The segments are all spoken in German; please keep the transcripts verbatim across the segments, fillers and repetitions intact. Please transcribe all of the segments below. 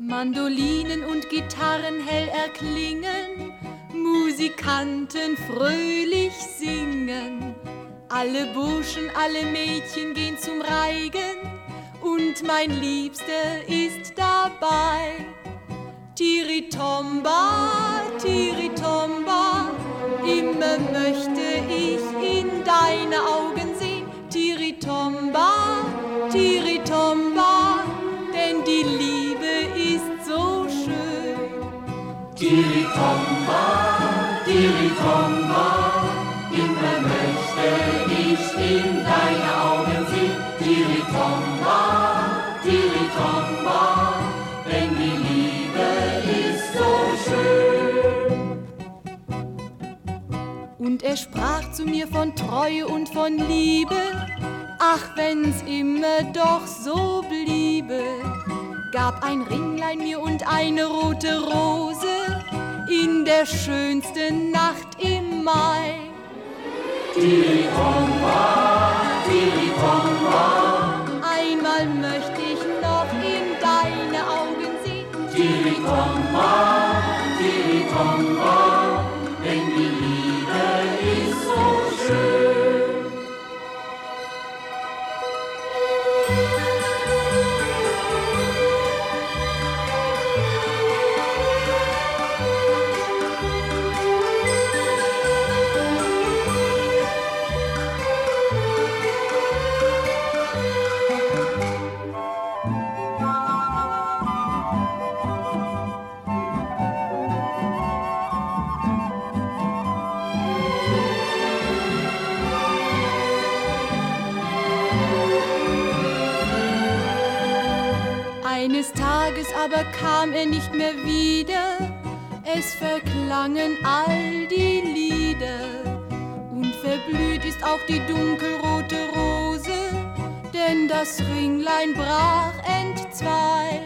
Mandolinen und Gitarren hell erklingen, Musikanten fröhlich singen. Alle Burschen, alle Mädchen gehen zum Reigen und mein Liebster ist dabei. Tiritomba, Tiritomba, immer möchte ich in deine Augen sehen. Tiritomba, Tiritomba, denn die Liebe ist so schön. Tiritomba, Tiritomba, immer möchte ich in deine Augen sehen. Tiritomba, Tiritomba, denn die Liebe ist so schön. Und er sprach zu mir von Treue und von Liebe, ach, wenn's immer doch so bliebe, gab ein Ringlein mir und eine rote Rose in der schönsten Nacht im Mai. Tiritomba, Tiritomba, einmal möchte ich noch in deine Augen sehen. Tiritomba, Tiritomba, denn die Liebe ist so schön. Eines Tages aber kam er nicht mehr wieder, es verklangen all die Lieder und verblüht ist auch die dunkelrote Rose, denn das Ringlein brach entzwei.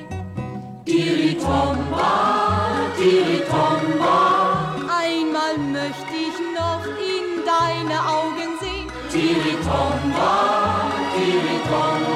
Tiritomba, Tiritomba, einmal möchte ich noch in deine Augen sehen. Tiritomba, Tiritomba,